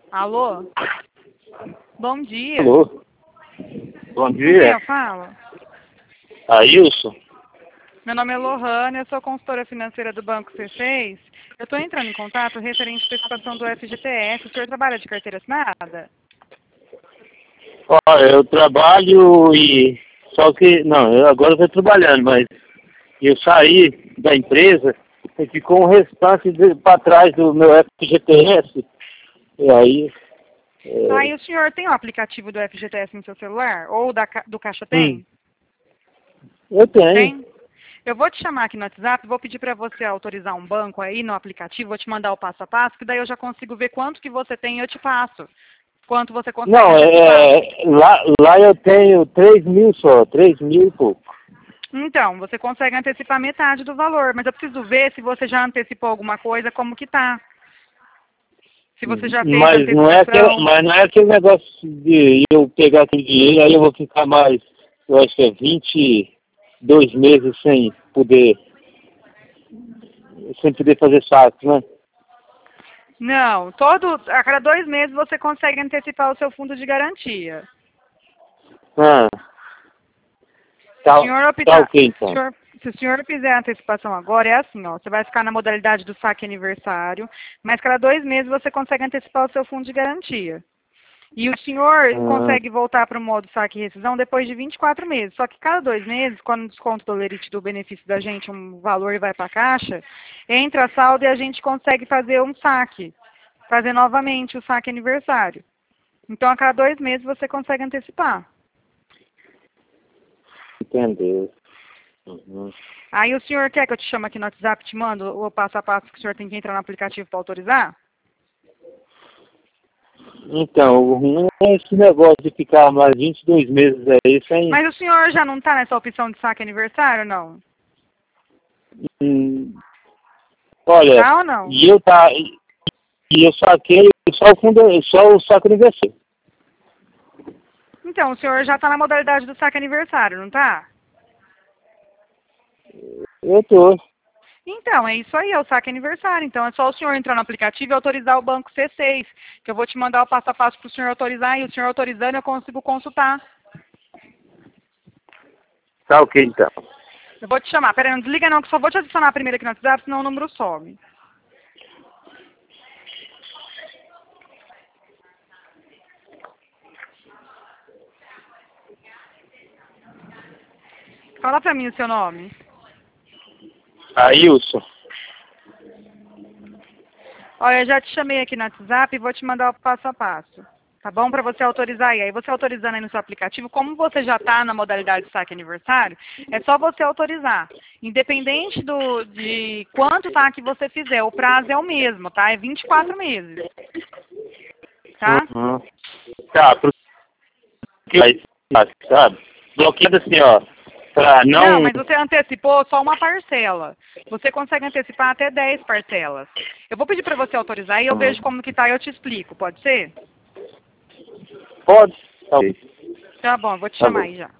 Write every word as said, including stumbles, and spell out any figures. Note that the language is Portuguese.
Alô? Bom dia. Alô? Bom Com dia. quem eu falo? Ailson? Meu nome é Lohane, eu sou consultora financeira do Banco C seis. Eu estou entrando em contato referente à participação do F G T S. O senhor trabalha de carteira assinada? Ó, eu trabalho e... Só que... Não, eu agora estou trabalhando, mas... Eu saí da empresa e ficou um restante para trás do meu F G T S. E aí... É... Ah, e o senhor tem o aplicativo do F G T S no seu celular? Ou da, ca- do Caixa Tem? Hum, eu tenho. Tem? Eu vou te chamar aqui no WhatsApp, vou pedir para você autorizar um banco aí no aplicativo, vou te mandar o passo a passo, que daí eu já consigo ver quanto que você tem e eu te passo. Quanto você consegue Não, antecipar. é, é, lá, lá eu tenho três mil só, três mil e pouco. Então, você consegue antecipar metade do valor, mas eu preciso ver se você já antecipou alguma coisa, como que tá. Se você já fez a Mas não é aquele, antecipação. mas não é aquele negócio de eu pegar aquele dinheiro, aí eu vou ficar mais, eu acho que é vinte e dois meses sem poder, sem poder fazer saques, né? Não, todo, a cada dois meses você consegue antecipar o seu fundo de garantia. Ah, Se o tá, senhor tá optar, ok se o então. senhor, se o senhor fizer a antecipação agora, é assim, ó, você vai ficar na modalidade do saque aniversário, mas cada dois meses você consegue antecipar o seu fundo de garantia. E o senhor Ah, consegue voltar para o modo saque e rescisão depois de vinte e quatro meses. Só que cada dois meses, quando o desconto do lerite do benefício da gente, um valor vai para a caixa, entra a saldo e a gente consegue fazer um saque. Fazer novamente o saque aniversário. Então, a cada dois meses você consegue antecipar. entendeu. Uhum. Aí o senhor quer que eu te chame aqui no WhatsApp, te mando o passo a passo que o senhor tem que entrar no aplicativo para autorizar? Então, o ruim é esse negócio de ficar mais vinte e dois meses aí sem... Mas o senhor já não está nessa opção de saque aniversário, não? Hum, olha, Tá ou não? e eu tá, e eu saquei só o fundo, só o saco universal. Então, o senhor já está na modalidade do saque aniversário, não tá? Eu tô. Então, é isso aí, é o saque aniversário. Então, é só o senhor entrar no aplicativo e autorizar o banco C seis, que eu vou te mandar o passo a passo para o senhor autorizar, e o senhor autorizando eu consigo consultar. Tá ok então. Eu vou te chamar. Pera aí, não desliga não, que só vou te adicionar primeiro aqui no WhatsApp, senão o número some. Fala pra mim o seu nome. Ailson. Olha, eu já te chamei aqui no WhatsApp e vou te mandar o passo a passo. Tá bom? Para você autorizar aí. Aí você autorizando aí no seu aplicativo, como você já está na modalidade de saque aniversário, é só você autorizar. Independente do, de quanto saque você fizer, o prazo é o mesmo, tá? É vinte e quatro meses. Tá? Uhum. Tá, porque, sabe? Bloqueado assim, ó, pra Não, não... mas você antecipou só uma parcela. Você consegue antecipar até dez parcelas. Eu vou pedir para você autorizar e eu vejo como que tá e eu te explico, pode ser? Pode? Tá ok. Tá bom, eu vou te Tá chamar bom. aí já.